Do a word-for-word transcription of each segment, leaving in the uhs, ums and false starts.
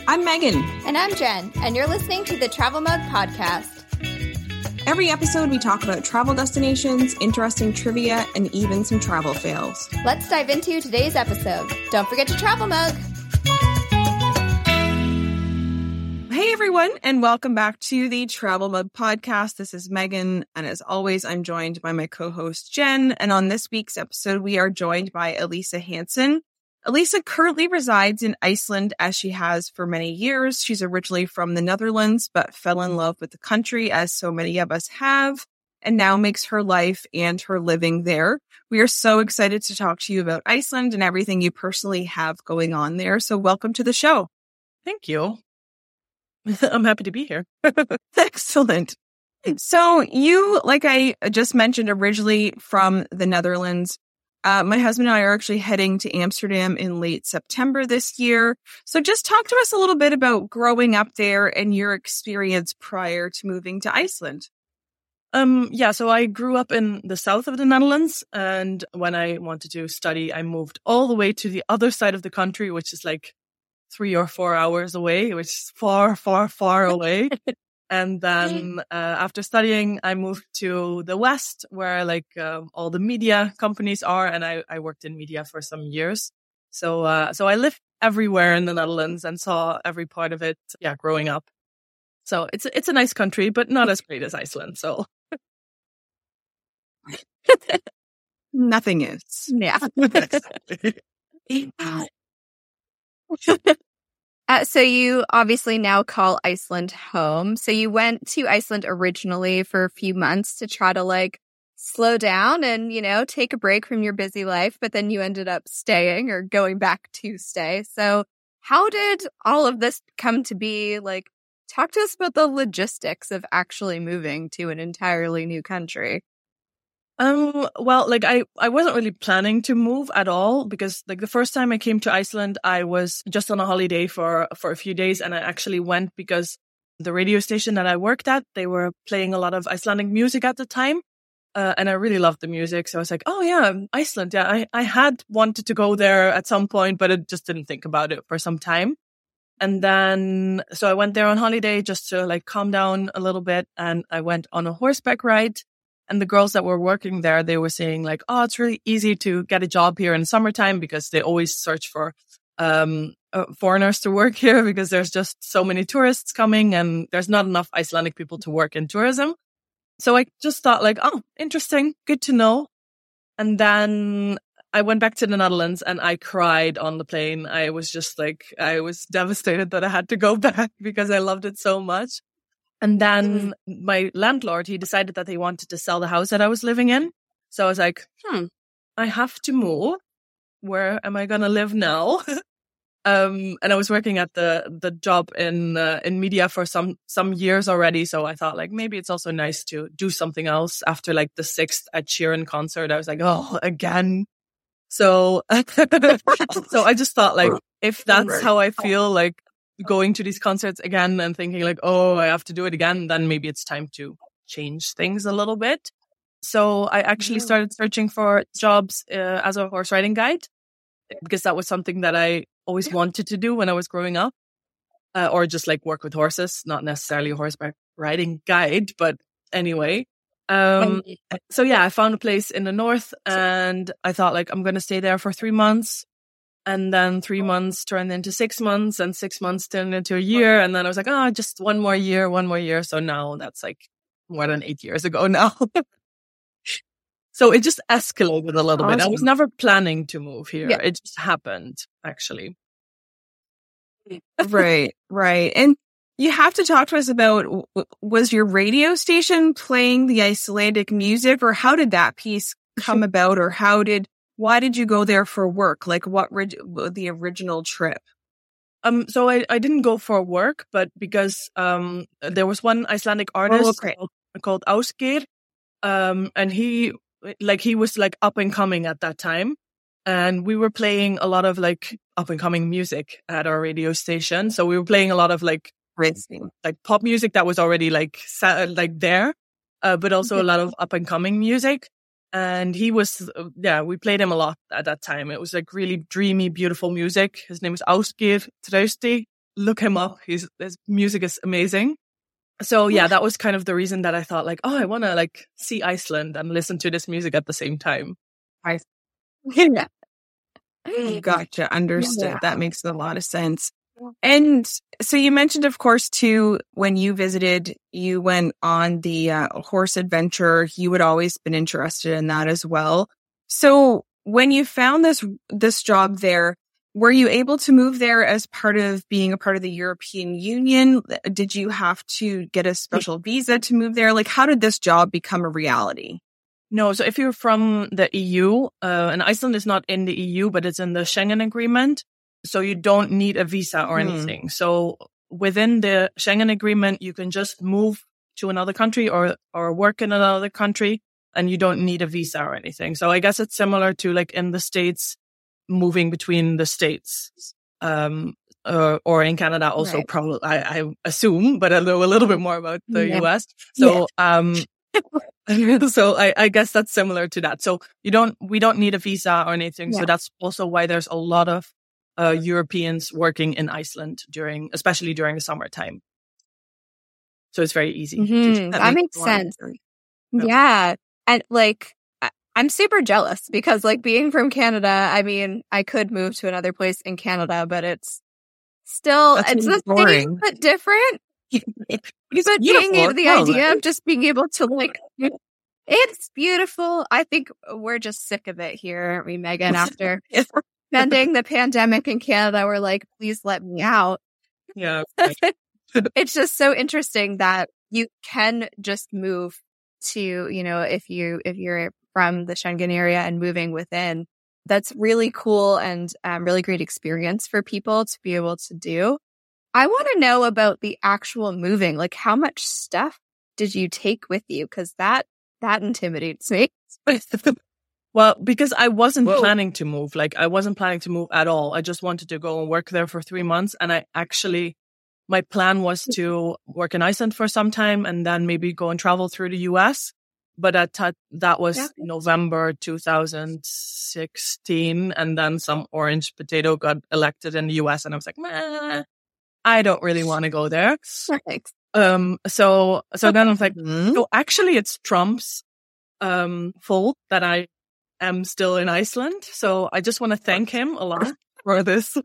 I'm Megan. And I'm Jen, and you're listening to the Travel Mug Podcast. Every episode, we talk about travel destinations, interesting trivia, and even some travel fails. Let's dive into today's episode. Don't forget to travel mug. Hey, everyone, and welcome back to the Travel Mug Podcast. This is Megan, and as always, I'm joined by my co-host, Jen. And on this week's episode, we are joined by Elisa Hansen. Elisa currently resides in Iceland, as she has for many years. She's originally from the Netherlands, but fell in love with the country, as so many of us have, and now makes her life and her living there. We are so excited to talk to you about Iceland and everything you personally have going on there. So welcome to the show. Thank you. I'm happy to be here. Excellent. So you, like I just mentioned, originally from the Netherlands. Uh, my husband and I are actually heading to Amsterdam in late September this year. So just talk to us a little bit about growing up there and your experience prior to moving to Iceland. Um, yeah, so I grew up in the south of the Netherlands, and when I wanted to study, I moved all the way to the other side of the country, which is like three or four hours away, which is far, far, far away. And then uh, after studying, I moved to the West, where like um, all the media companies are, and I, I worked in media for some years. So uh, so I lived everywhere in the Netherlands and saw every part of it. Yeah, growing up. So it's it's a nice country, but not as great as Iceland. So nothing is. Yeah. Uh, so you obviously now call Iceland home. So you went to Iceland originally for a few months to try to like slow down and, you know, take a break from your busy life, but then you ended up staying or going back to stay. So how did all of this come to be? Like, talk to us about the logistics of actually moving to an entirely new country. Um, well, like I, I wasn't really planning to move at all because like the first time I came to Iceland, I was just on a holiday for, for a few days. And I actually went because the radio station that I worked at, they were playing a lot of Icelandic music at the time. Uh, and I really loved the music. So I was like, oh yeah, Iceland. Yeah, I, I had wanted to go there at some point, but I just didn't think about it for some time. And then, so I went there on holiday just to like calm down a little bit. And I went on a horseback ride. And the girls that were working there, they were saying like, oh, it's really easy to get a job here in summertime because they always search for um uh, foreigners to work here because there's just so many tourists coming and there's not enough Icelandic people to work in tourism. So I just thought like, oh, interesting, good to know. And then I went back to the Netherlands and I cried on the plane. I was just like, I was devastated that I had to go back because I loved it so much. And then my landlord, he decided that he wanted to sell the house that I was living in. So I was like, hmm, I have to move. Where am I going to live now? um, and I was working at the, the job in, uh, in media for some, some years already. So I thought like, maybe it's also nice to do something else after like the sixth Ed Sheeran concert. I was like, oh, again. So, so I just thought like, if that's how I feel, like, going to these concerts again and thinking like, oh, I have to do it again, then maybe it's time to change things a little bit. So I actually started searching for jobs uh, as a horse riding guide because that was something that I always wanted to do when I was growing up, uh, or just like work with horses, not necessarily a horseback riding guide, but anyway. Um, so yeah, I found a place in the north and I thought like, I'm going to stay there for three months. And then three months turned into six months and six months turned into a year. And then I was like, oh, just one more year, one more year. So now that's like more than eight years ago now. So it just escalated a little awesome. bit. I was never planning to move here. Yeah. It just happened, actually. Right, right. And you have to talk to us about, was your radio station playing the Icelandic music, or how did that piece come about, or how did Why did you go there for work? Like what rig- the original trip? Um, so I, I didn't go for work, but because um there was one Icelandic artist oh, okay. called, called Ásgeir, um, and he like he was like up and coming at that time, and we were playing a lot of like up and coming music at our radio station. So we were playing a lot of like racing, like pop music that was already like sa- like there, uh, but also a lot of up and coming music. And he was, yeah, we played him a lot at that time. It was like really dreamy, beautiful music. His name was Ásgeir Trausti. look him up. His, his music is amazing. So yeah, that was kind of the reason that I thought like, oh, I want to like see Iceland and listen to this music at the same time. I Yeah. gotcha. Understood. Yeah. That makes a lot of sense. And so you mentioned, of course, too, when you visited, you went on the uh, horse adventure. You had always been interested in that as well. So when you found this this job there, were you able to move there as part of being a part of the European Union? Did you have to get a special visa to move there? Like, how did this job become a reality? No, so if you're from the E U, uh, and Iceland is not in the E U, but it's in the Schengen Agreement, so you don't need a visa or Hmm. anything. So within the Schengen Agreement, you can just move to another country or or work in another country, and you don't need a visa or anything. So I guess it's similar to like in the States, moving between the states, um, uh, or in Canada also Right. probably, I, I assume, but I know a little bit more about the Yeah. U S. So, um, so I, I guess that's similar to that. So you don't, we don't need a visa or anything. Yeah. So that's also why there's a lot of, uh, Europeans working in Iceland during, especially during the summertime. So it's very easy. to Mhm. That That makes makes a lot of sense. sense. Yeah. Yeah. And like, I- I'm super jealous because like being from Canada, I mean, I could move to another place in Canada, but it's still, That's it's really the same, boring. but different. It's But being beautiful. able, the No, idea like- of just being able to like, it's beautiful. I think we're just sick of it here, aren't we, Megan? After spending the pandemic in Canada, we're like, please let me out. Yeah. It's just so interesting that you can just move to, you know, if you if you're from the Schengen area and moving within. That's really cool and um, really great experience for people to be able to do. I want to know about the actual moving. Like, how much stuff did you take with you? Because that that intimidates me. Well, because I wasn't Whoa. planning to move, like I wasn't planning to move at all. I just wanted to go and work there for three months. And I actually, my plan was to work in Iceland for some time and then maybe go and travel through the U S. But at that, that was Yeah. November two thousand sixteen. And then some orange potato got elected in the U S. And I was like, meh, I don't really want to go there. Thanks. Um, so, so then I was like, Hmm? so actually it's Trump's, um, fault that I am still in Iceland. So I just want to thank him a lot for this.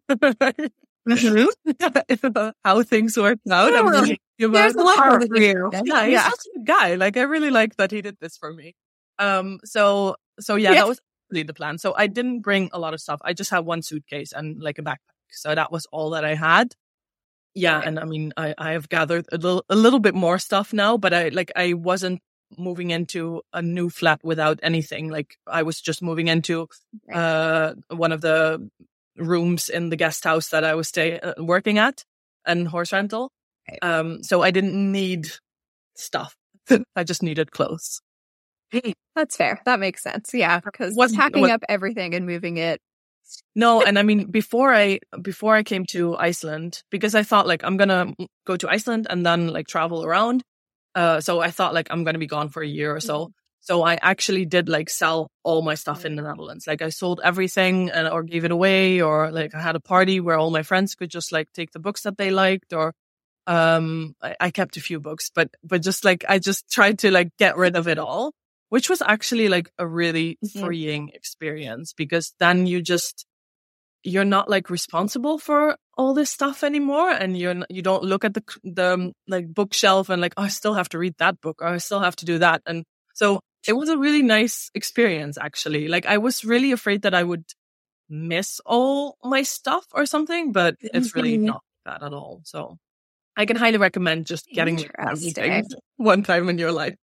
How things worked out. I'm really happy about There's a lot Hard of for you. yeah, he's Yeah. such a good guy. Like I really like that he did this for me. Um, so, so yeah, Yeah. that was really the plan. So I didn't bring a lot of stuff. I just had one suitcase and like a backpack. So that was all that I had. Yeah. Right. And I mean, I, I have gathered a little, a little bit more stuff now, but I like, I wasn't moving into a new flat without anything. Like I was just moving into, Right. uh, one of the rooms in the guest house that I was stay uh, working at and horse rental. Right. Um, so I didn't need stuff. I just needed clothes. That's fair. That makes sense. Yeah, because Wasn't- packing was- up everything and moving it. No, and I mean before I before I came to Iceland, because I thought like I'm gonna go to Iceland and then like travel around. Uh, so I thought like I'm gonna be gone for a year or so. So I actually did like sell all my stuff in the Netherlands. Like I sold everything and or gave it away, or like I had a party where all my friends could just like take the books that they liked, or um I, I kept a few books, but but just like I just tried to like get rid of it all, which was actually like a really Mhm. freeing experience, because then you just you're not like responsible for all this stuff anymore, and you're n- you don't look at the the um, like bookshelf and like, oh, I still have to read that book, or I still have to do that. And so it was a really nice experience actually. Like I was really afraid that I would miss all my stuff or something, but it's really Mhm. not that at all. So I can highly recommend just getting rid of Interesting. everything one time in your life.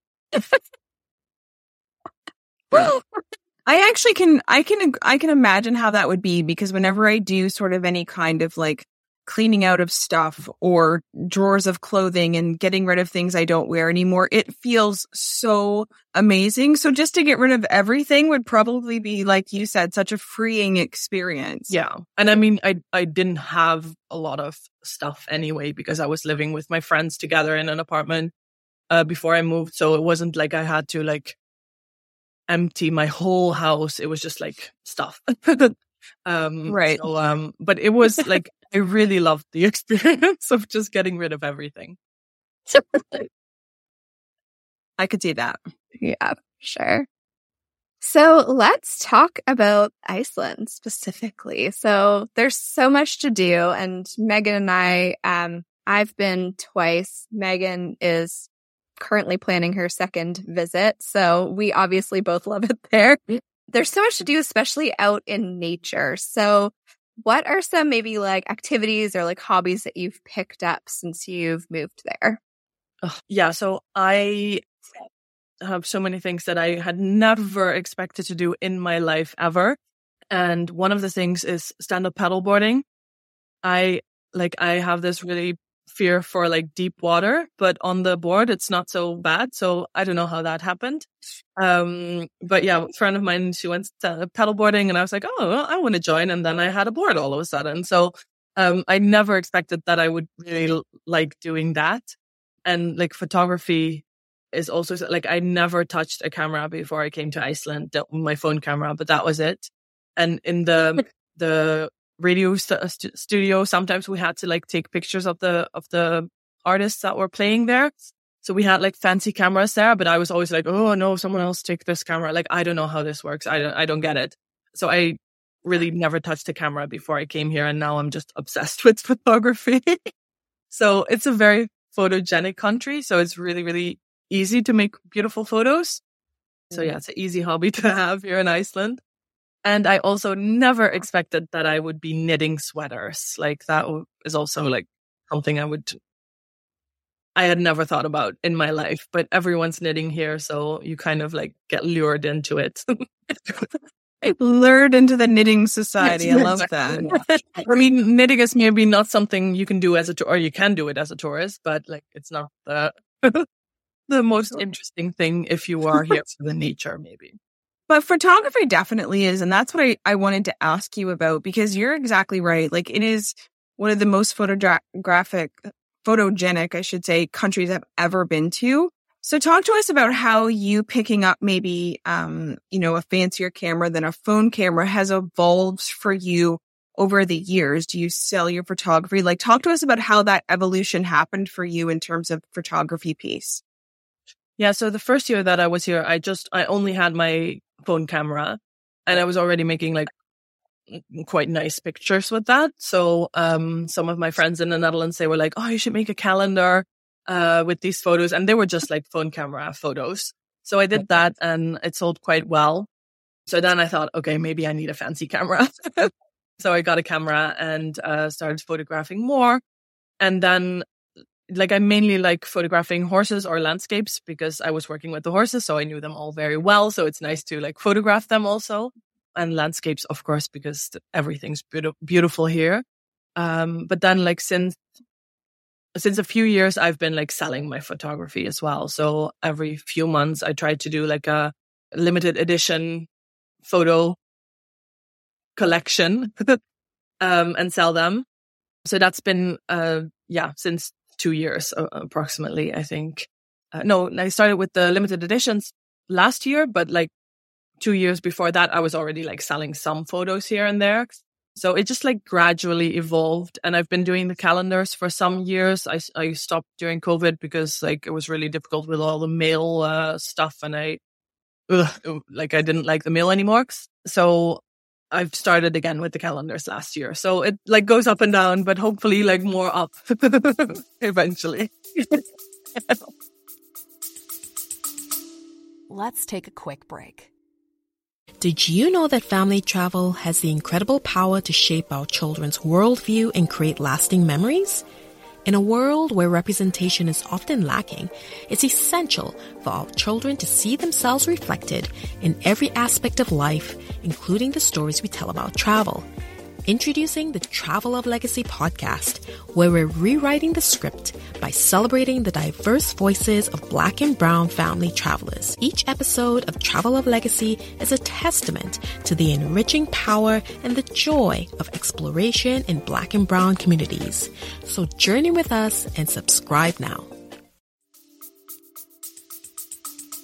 Well, I actually can, I can, I can imagine how that would be, because whenever I do sort of any kind of like cleaning out of stuff or drawers of clothing and getting rid of things I don't wear anymore, it feels so amazing. So just to get rid of everything would probably be, like you said, such a freeing experience. Yeah. And I mean, I, I didn't have a lot of stuff anyway, because I was living with my friends together in an apartment, uh, before I moved. So it wasn't like I had to like empty my whole house. It was just like stuff. Um, Right. So, um, but it was like, I really loved the experience of just getting rid of everything. I could see that. Yeah, sure. So let's talk about Iceland specifically. So there's so much to do, and Megan and I, um, I've been twice. Megan is currently planning her second visit, so we obviously both love it there. There's so much to do, especially out in nature. So what are some maybe like activities or like hobbies that you've picked up since you've moved there? Ugh, yeah, so I have so many things that I had never expected to do in my life ever. And one of the things is stand-up paddleboarding. I like I have this really fear for like deep water, but on the board it's not so bad. So I don't know how that happened. Um, but yeah, a friend of mine, she went stand-up paddleboarding, and I was like, oh, well, I want to join. And then I had a board all of a sudden. So um, I never expected that I would really l- like doing that. And like photography is also like, I never touched a camera before I came to Iceland, the- my phone camera, but that was it. And in the the radio st- st- studio, sometimes we had to like take pictures of the of the artists that were playing there. So we had like fancy cameras there, but I was always like, oh no, someone else take this camera. Like, I don't know how this works. I don't, I don't get it. So I really never touched a camera before I came here, and now I'm just obsessed with photography. So it's a very photogenic country. So it's really, really easy to make beautiful photos. So yeah, it's an easy hobby to have here in Iceland. And I also never expected that I would be knitting sweaters. Like that w- is also like something I would, I had never thought about in my life, but everyone's knitting here. So you kind of like get lured into it. Lured into the knitting society. I love that. I mean, knitting is maybe not something you can do as a tour, or you can do it as a tourist, but like it's not the the most interesting thing if you are here for the nature, maybe. But photography definitely is. And that's what I, I wanted to ask you about, because you're exactly right. Like, it is one of the most photographic, photogenic, I should say, countries I've ever been to. So talk to us about how you picking up maybe, um, you know, a fancier camera than a phone camera has evolved for you over the years. Do you sell your photography? Like, talk to us about how that evolution happened for you in terms of photography piece. Yeah, so the first year that I was here, I just, I only had my phone camera, and I was already making like quite nice pictures with that. So um, some of my friends in the Netherlands, they were like, oh, you should make a calendar uh, with these photos. And they were just like phone camera photos. So I did that, and it sold quite well. So then I thought, okay, maybe I need a fancy camera. So I got a camera and uh, started photographing more. And then like I mainly like photographing horses or landscapes because I was working with the horses, so I knew them all very well. So it's nice to like photograph them also. And landscapes, of course, because everything's be- beautiful here. Um, but then like since, since a few years, I've been like selling my photography as well. So every few months I try to do like a limited edition photo collection um, and sell them. So that's been, uh, yeah, since two years uh, approximately, I think. Uh, no, I started with the limited editions last year, but like two years before that, I was already like selling some photos here and there. So it just like gradually evolved. And I've been doing the calendars for some years. I, I stopped during COVID because like it was really difficult with all the mail uh, stuff. And I, ugh, like I didn't like the mail anymore. So I've started again with the calendars last year. So it like goes up and down, but hopefully like more up eventually. Let's take a quick break. Did you know that family travel has the incredible power to shape our children's worldview and create lasting memories? In a world where representation is often lacking, it's essential for our children to see themselves reflected in every aspect of life, including the stories we tell about travel. Introducing the Travel of Legacy podcast, where we're rewriting the script by celebrating the diverse voices of Black and Brown family travelers. Each episode of Travel of Legacy is a testament to the enriching power and the joy of exploration in Black and Brown communities. So journey with us and subscribe now.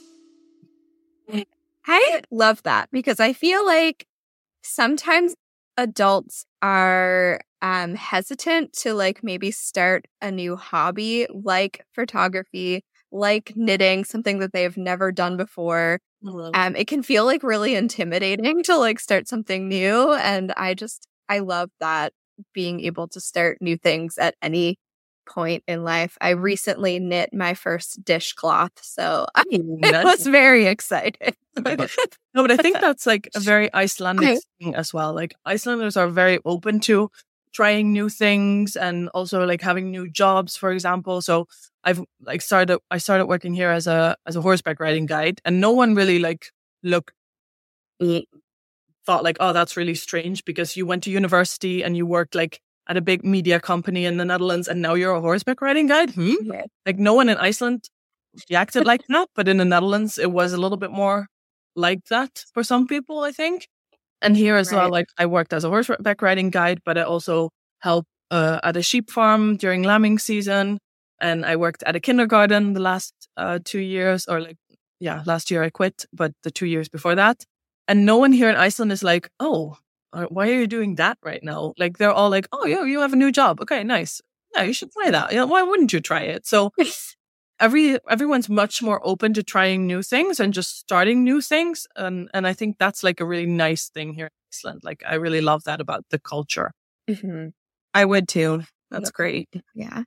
I love that because I feel like sometimes adults are um, hesitant to like maybe start a new hobby like photography, like knitting, something that they've never done before. Mm-hmm. Um, it can feel like really intimidating to like start something new. And I just, I love that, being able to start new things at any point in life. I recently knit my first dishcloth, so I was very excited. No, but I think that's like a very Icelandic thing as well. Like Icelanders are very open to trying new things and also like having new jobs, for example. So I've like started, I started working here as a, as a horseback riding guide, and no one really like looked, thought like, oh, that's really strange because you went to university and you worked like at a big media company in the Netherlands and now you're a horseback riding guide. Hmm? Yeah. Like no one in Iceland reacted like that, but in the Netherlands, it was a little bit more like that for some people, I think. And here as right. well, like I worked as a horseback riding guide, but I also helped uh, at a sheep farm during lambing season. And I worked at a kindergarten the last uh, two years or like, yeah, last year I quit, but the two years before that. And no one here in Iceland is like, oh, why are you doing that right now? Like they're all like, oh, yeah, you have a new job. Okay, nice. Yeah, you should try that. Yeah, why wouldn't you try it? So every everyone's much more open to trying new things and just starting new things. And and I think that's like a really nice thing here in Iceland. Like I really love that about the culture. Mm-hmm. I would too. That's great. Yeah.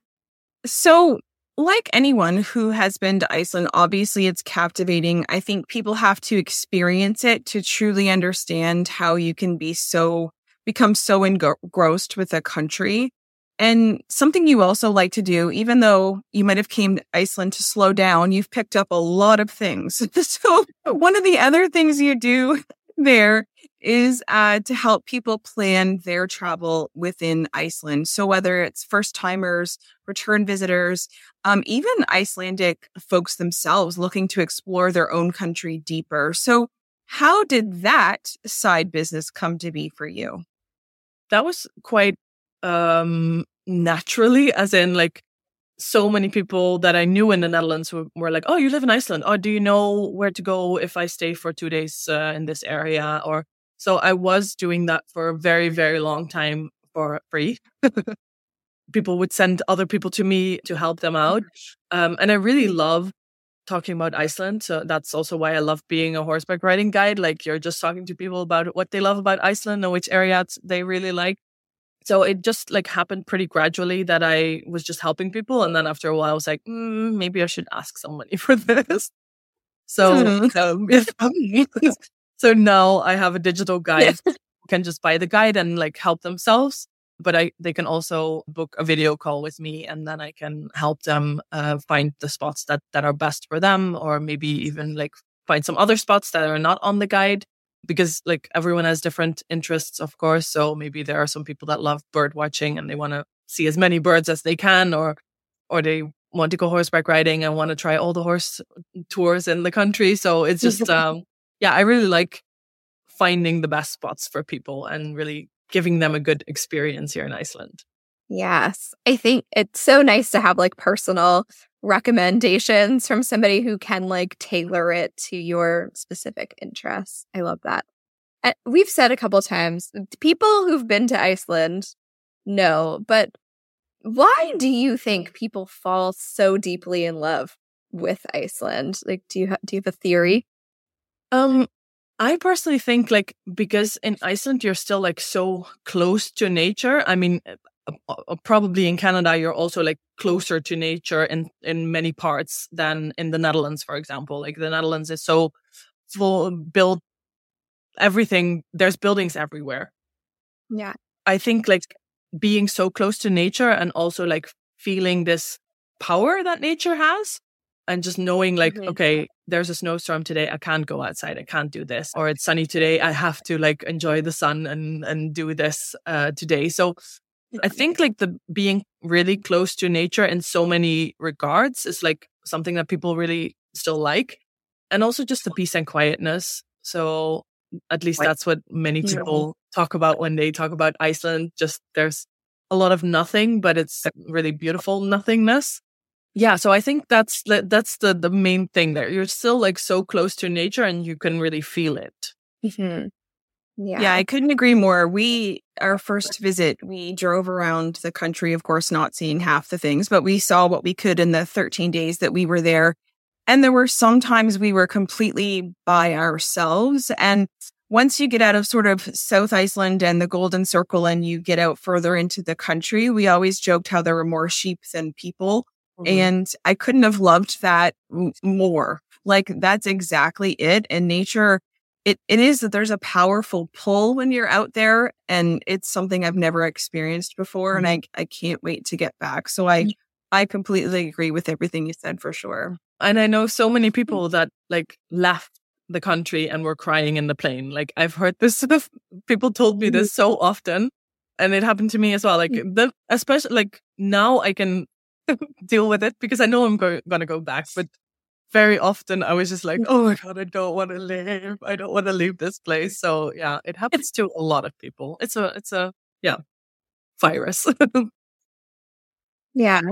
So like anyone who has been to Iceland, obviously it's captivating. I think people have to experience it to truly understand how you can be so, become so engrossed with a country. And something you also like to do, even though you might have came to Iceland to slow down, you've picked up a lot of things. So one of the other things you do there is uh, to help people plan their travel within Iceland. So whether it's first timers, return visitors, um, even Icelandic folks themselves looking to explore their own country deeper. So how did that side business come to be for you? That was quite um, naturally, as in like so many people that I knew in the Netherlands were, were like, oh, you live in Iceland. Oh, do you know where to go if I stay for two days uh, in this area? Or so I was doing that for a very, very long time for free. People would send other people to me to help them out. Um, and I really love talking about Iceland. So that's also why I love being a horseback riding guide. Like you're just talking to people about what they love about Iceland and which areas they really like. So it just like happened pretty gradually that I was just helping people. And then after a while, I was like, mm, maybe I should ask somebody for this. So, um, so now I have a digital guide who can just buy the guide and like help themselves. But I, they can also book a video call with me and then I can help them uh, find the spots that, that are best for them, or maybe even like find some other spots that are not on the guide. Because like everyone has different interests, of course. So maybe there are some people that love bird watching and they want to see as many birds as they can, or or they want to go horseback riding and want to try all the horse tours in the country. So it's just, um, yeah, I really like finding the best spots for people and really giving them a good experience here in Iceland. Yes. I think it's so nice to have like personal recommendations from somebody who can like tailor it to your specific interests. I love that. And we've said a couple times, people who've been to Iceland know, but why do you think people fall so deeply in love with Iceland? Like, do you ha- do you have a theory? Um, I personally think like because in Iceland you're still like so close to nature. I mean, Uh, probably in Canada, you're also like closer to nature in, in many parts than in the Netherlands, for example. Like the Netherlands is so full, built everything. There's buildings everywhere. Yeah. I think like being so close to nature and also like feeling this power that nature has and just knowing like, mm-hmm. okay, there's a snowstorm today. I can't go outside. I can't do this. Or it's sunny today. I have to like enjoy the sun and, and do this uh, today. So I think like the being really close to nature in so many regards is like something that people really still like. And also just the peace and quietness. So at least that's what many people talk about when they talk about Iceland. Just there's a lot of nothing, but it's really beautiful nothingness. Yeah. So I think that's, that's the, the main thing there. You're still like so close to nature and you can really feel it. Mm-hmm. Yeah. Yeah, I couldn't agree more. We, our first visit, we drove around the country, of course, not seeing half the things, but we saw what we could in the thirteen days that we were there. And there were some times we were completely by ourselves. And once you get out of sort of South Iceland and the Golden Circle and you get out further into the country, we always joked how there were more sheep than people. Mm-hmm. And I couldn't have loved that more. Like, that's exactly it. And nature, it, it is that there's a powerful pull when you're out there. And it's something I've never experienced before. Mm-hmm. And I, I can't wait to get back. So I, I completely agree with everything you said, for sure. And I know so many people that like left the country and were crying in the plane. Like, I've heard this sort of, people told me this so often, and it happened to me as well. Like, the, especially like now I can deal with it because I know I'm go- going to go back. But very often I was just like, oh my God, I don't want to leave. I don't want to leave this place. So yeah, it happens to a lot of people. It's a, it's a, yeah, virus. Yeah.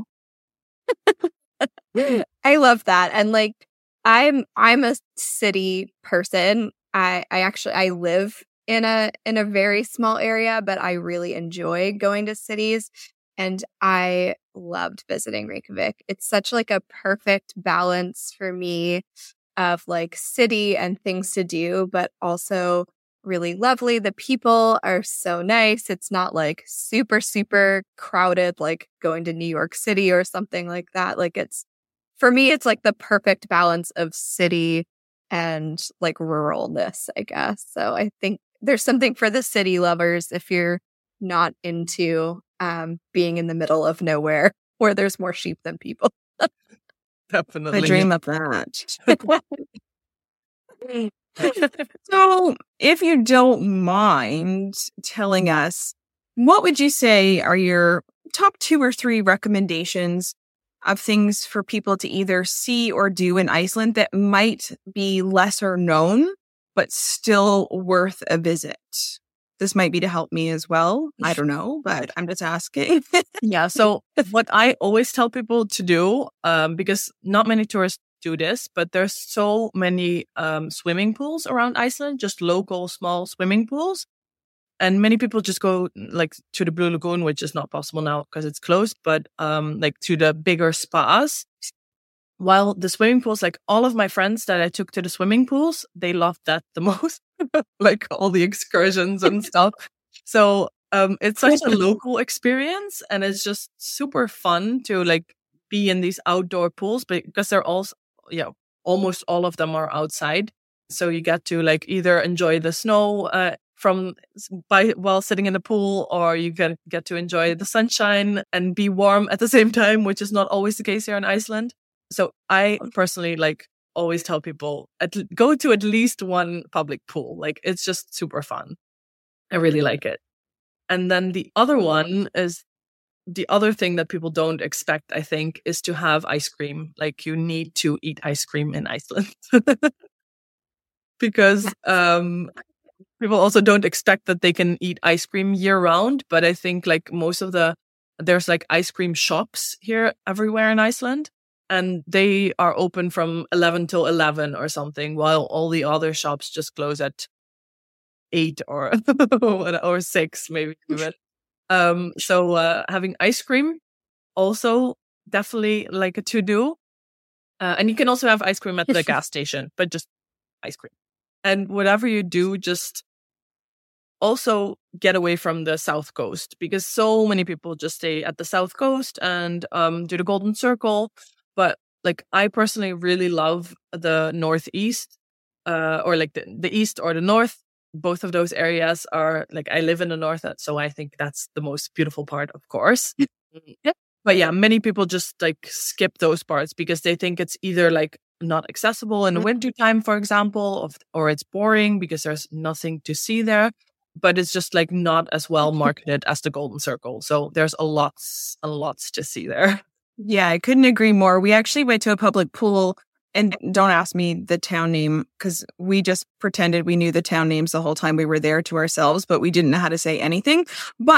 I love that. And like, I'm, I'm a city person. I, I actually, I live in a, in a very small area, but I really enjoy going to cities, and I loved visiting Reykjavik. It's such like a perfect balance for me of like city and things to do, but also really lovely. The people are so nice. It's not like super, super crowded, like going to New York City or something like that. Like, it's, for me, it's like the perfect balance of city and like ruralness, I guess. So I think there's something for the city lovers if you're not into um, being in the middle of nowhere where there's more sheep than people. Definitely. I dream of that. So if you don't mind telling us, what would you say are your top two or three recommendations of things for people to either see or do in Iceland that might be lesser known, but still worth a visit? This might be to help me as well. I don't know, but I'm just asking. Yeah. So what I always tell people to do, um, because not many tourists do this, but there's so many um, swimming pools around Iceland, just local small swimming pools. And many people just go like to the Blue Lagoon, which is not possible now because it's closed, but um, like to the bigger spas. While the swimming pools, like all of my friends that I took to the swimming pools, they loved that the most, like all the excursions and stuff. So um, it's such a local experience, and it's just super fun to like be in these outdoor pools because they're also, yeah, almost all of them are outside. So you get to like either enjoy the snow uh, from by while sitting in the pool, or you can get to enjoy the sunshine and be warm at the same time, which is not always the case here in Iceland. So I personally like always tell people at, go to at least one public pool. Like, it's just super fun. I really like it. And then the other one is the other thing that people don't expect, I think, is to have ice cream. Like, you need to eat ice cream in Iceland. Because um, people also don't expect that they can eat ice cream year round. But I think like most of the, there's like ice cream shops here everywhere in Iceland. And they are open from eleven till eleven or something, while all the other shops just close at eight or or six, maybe even. Um, so uh, having ice cream also definitely like a to-do. Uh, and you can also have ice cream at the gas station, but just ice cream. And whatever you do, just also get away from the South Coast, because so many people just stay at the South Coast and um, do the Golden Circle. But like, I personally really love the Northeast, uh, or like the, the East or the North. Both of those areas are like, I live in the North, so I think that's the most beautiful part, of course. Yeah. But yeah, many people just like skip those parts because they think it's either like not accessible in the wintertime, for example, or it's boring because there's nothing to see there. But it's just like not as well marketed as the Golden Circle. So there's a lots and lots to see there. Yeah, I couldn't agree more. We actually went to a public pool, and don't ask me the town name because we just pretended we knew the town names the whole time we were there to ourselves, but we didn't know how to say anything. But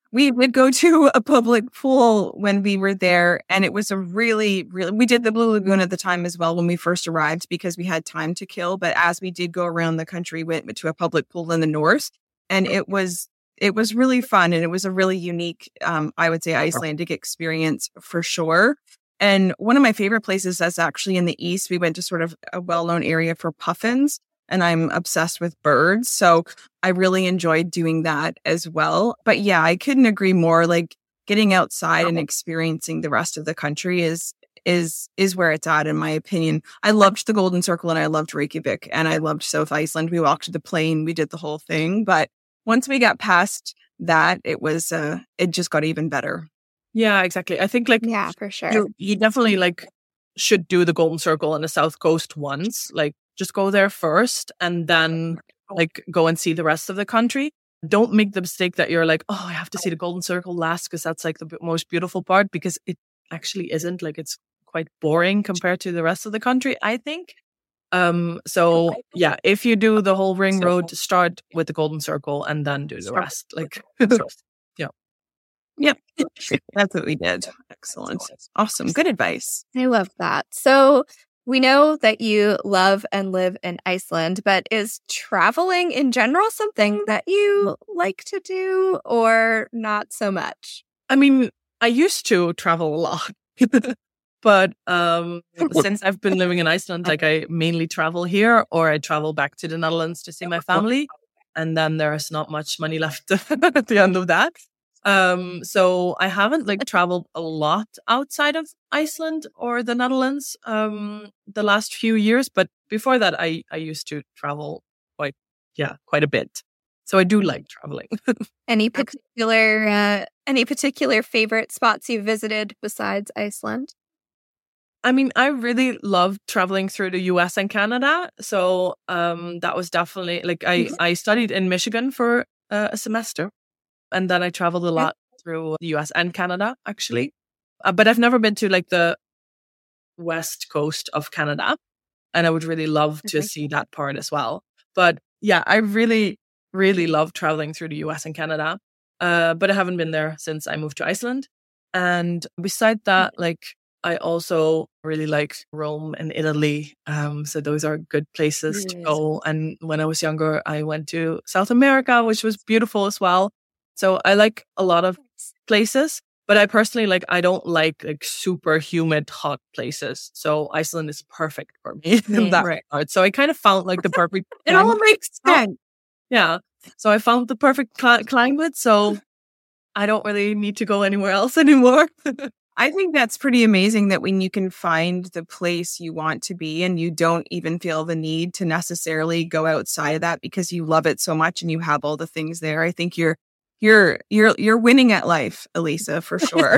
we would go to a public pool when we were there. And it was a really, really, we did the Blue Lagoon at the time as well when we first arrived because we had time to kill. But as we did go around the country, we went to a public pool in the north. And it was, it was really fun. And it was a really unique, um, I would say, Icelandic experience for sure. And one of my favorite places is actually in the east. We went to sort of a well-known area for puffins. And I'm obsessed with birds. So I really enjoyed doing that as well. But yeah, I couldn't agree more. Like getting outside and experiencing the rest of the country is is is where it's at, in my opinion. I loved the Golden Circle and I loved Reykjavik and I loved South Iceland. We walked to the plane, we did the whole thing. But once we got past that, it was uh it just got even better. Yeah, exactly. I think like Yeah, for sure. you, you definitely like should do the Golden Circle and the South Coast once. Like just go there first and then like go and see the rest of the country. Don't make the mistake that you're like, oh, I have to see the Golden Circle last because that's like the b- most beautiful part, because it actually isn't. Like it's quite boring compared to the rest of the country, I think. Um, so yeah, if you do the whole ring road, start with the Golden Circle and then do the rest. Like, yeah. Yep. That's what we did. Excellent. Awesome. Good advice. I love that. So we know that you love and live in Iceland, but is traveling in general something that you like to do or not so much? I mean, I used to travel a lot, but um, since I've been living in Iceland, like I mainly travel here or I travel back to the Netherlands to see my family. And then there's not much money left at the end of that. Um, so I haven't like traveled a lot outside of Iceland or the Netherlands, um, the last few years. But before that, I, I used to travel quite, yeah, quite a bit. So I do like traveling. Any particular, uh, any particular favorite spots you visited besides Iceland? I mean, I really love traveling through the U S and Canada. So, um, that was definitely like, I, I studied in Michigan for uh, a semester. And then I traveled a lot through the U S and Canada, actually. Uh, but I've never been to like the west coast of Canada. And I would really love to Okay. see that part as well. But yeah, I really, really love traveling through the U S and Canada. Uh, but I haven't been there since I moved to Iceland. And beside that, like I also really like Rome and Italy. Um, so those are good places to Yes. go. And when I was younger, I went to South America, which was beautiful as well. So I like a lot of places, but I personally like, I don't like like super humid, hot places. So Iceland is perfect for me in Yeah. that Right. regard. So I kind of found like the perfect It all climate. makes sense. Yeah. So I found the perfect cli- climate. So I don't really need to go anywhere else anymore. I think that's pretty amazing that when you can find the place you want to be and you don't even feel the need to necessarily go outside of that because you love it so much and you have all the things there. I think you're you're you're you're winning at life, Elisa, for sure.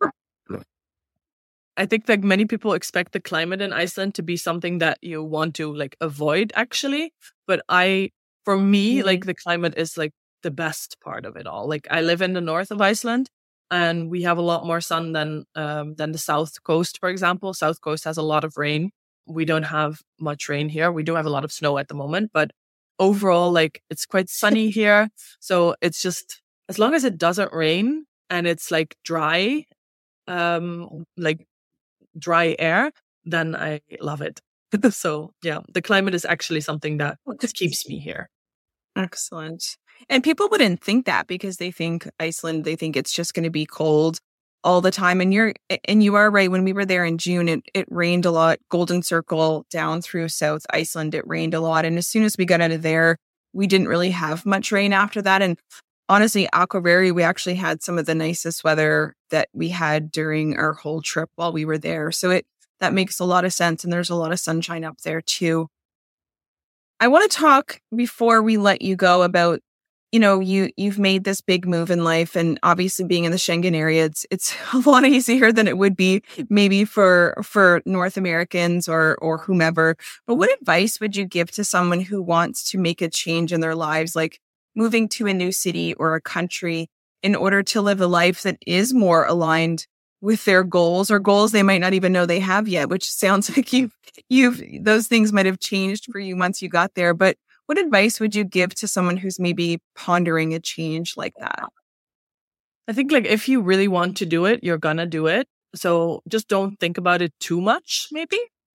I think like many people expect the climate in Iceland to be something that you want to like avoid actually. But I, for me, Mhm. like the climate is like the best part of it all. Like I live in the north of Iceland and we have a lot more sun than, um, than the south coast, for example. South coast has a lot of rain. We don't have much rain here. We do have a lot of snow at the moment, but overall, like it's quite sunny here. So it's just, as long as it doesn't rain and it's like dry, um, like dry air, then I love it. So yeah, the climate is actually something that just keeps me here. Excellent. And people wouldn't think that because they think Iceland, they think it's just going to be cold all the time. And you're, and you are right. When we were there in June, it, it rained a lot. Golden Circle down through South Iceland, it rained a lot. And as soon as we got out of there, we didn't really have much rain after that. And honestly, Akureyri, we actually had some of the nicest weather that we had during our whole trip while we were there. So it, that makes a lot of sense. And there's a lot of sunshine up there too. I want to talk before we let you go about, you know, you, you've made this big move in life, and obviously being in the Schengen area, it's, it's a lot easier than it would be maybe for, for North Americans or, or whomever. But what advice would you give to someone who wants to make a change in their lives, like moving to a new city or a country in order to live a life that is more aligned with their goals, or goals they might not even know they have yet, which sounds like you've, you've, those things might have changed for you once you got there. But what advice would you give to someone who's maybe pondering a change like that? I think like if you really want to do it, you're gonna do it. So just don't think about it too much, maybe.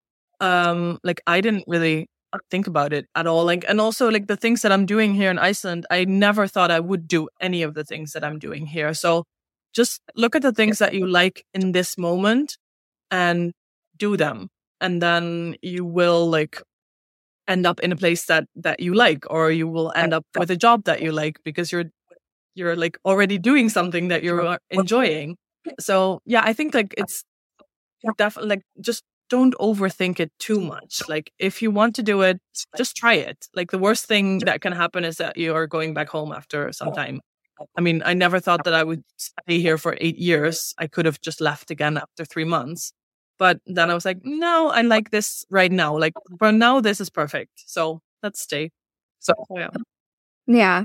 Um, like I didn't really think about it at all. Like, and also like the things that I'm doing here in Iceland, I never thought I would do any of the things that I'm doing here. So just look at the things that you like in this moment and do them. And then you will like end up in a place that, that you like, or you will end up with a job that you like because you're, you're like already doing something that you're enjoying. So yeah, I think like it's definitely like just don't overthink it too much. Like if you want to do it, just try it. Like the worst thing that can happen is that you are going back home after some time. I mean, I never thought that I would stay here for eight years. I could have just left again after three months. But then I was like, no, I like this right now. Like for now, this is perfect. So let's stay. So yeah. Yeah.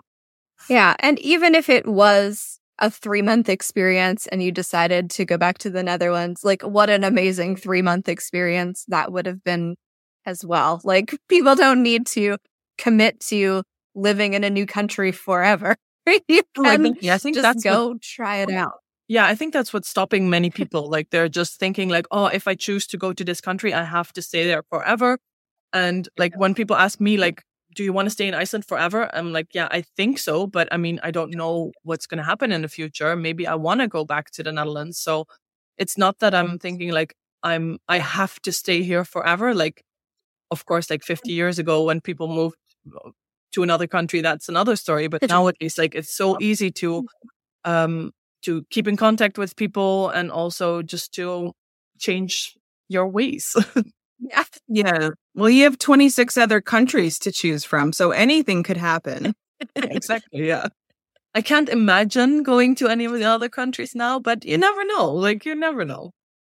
Yeah. And even if it was a three month experience and you decided to go back to the Netherlands, like what an amazing three month experience that would have been as well. Like people don't need to commit to living in a new country forever. You can I think, yeah, I think just that's go what, try it out. Yeah, I think that's what's stopping many people. Like they're just thinking like, oh, if I choose to go to this country, I have to stay there forever. And like when people ask me like, do you want to stay in Iceland forever? I'm like, yeah, I think so. But I mean, I don't know what's going to happen in the future. Maybe I want to go back to the Netherlands. So it's not that I'm thinking like I'm, I have to stay here forever. Like, of course, like fifty years ago when people moved to another country, that's another story. But nowadays, like it's so easy to, um, to keep in contact with people and also just to change your ways. Yeah. Yeah. Well, you have twenty-six other countries to choose from, so anything could happen. Exactly. Yeah. I can't imagine going to any of the other countries now, but you never know. Like, you never know.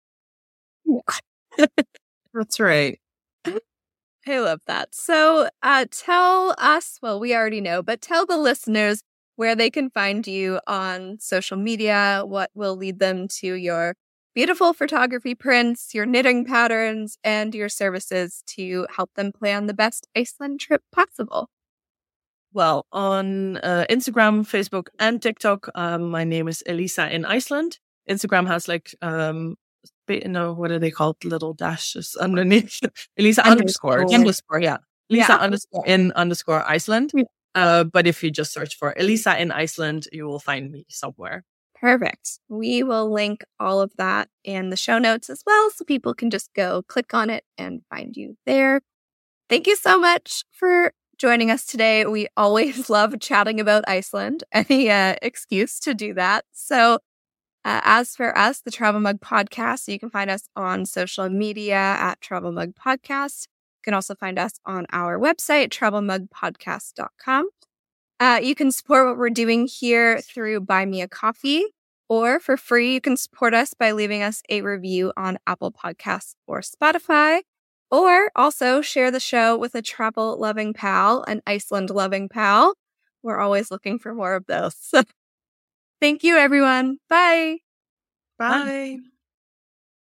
That's right. I love that. So uh, tell us, well, we already know, but tell the listeners where they can find you on social media, what will lead them to your beautiful photography prints, your knitting patterns, and your services to help them plan the best Iceland trip possible. Well, on uh, Instagram, Facebook, and TikTok, um, my name is Elisa in Iceland. Instagram has like, um, no, what are they called? Little dashes underneath. Elisa underscore. Underscore, yeah. Elisa yeah. underscore in underscore Iceland. Yeah. Uh, but if you just search for Elisa in Iceland, you will find me somewhere. Perfect. We will link all of that in the show notes as well, so people can just go click on it and find you there. Thank you so much for joining us today. We always love chatting about Iceland, any uh, excuse to do that. So uh, as for us, the Travel Mug Podcast, you can find us on social media at Travel Mug Podcast. You can also find us on our website, travel mug podcast dot com. Uh, you can support what we're doing here through Buy Me a Coffee, or for free, you can support us by leaving us a review on Apple Podcasts or Spotify, or also share the show with a travel-loving pal, an Iceland-loving pal. We're always looking for more of those. Thank you, everyone. Bye. Bye. Bye.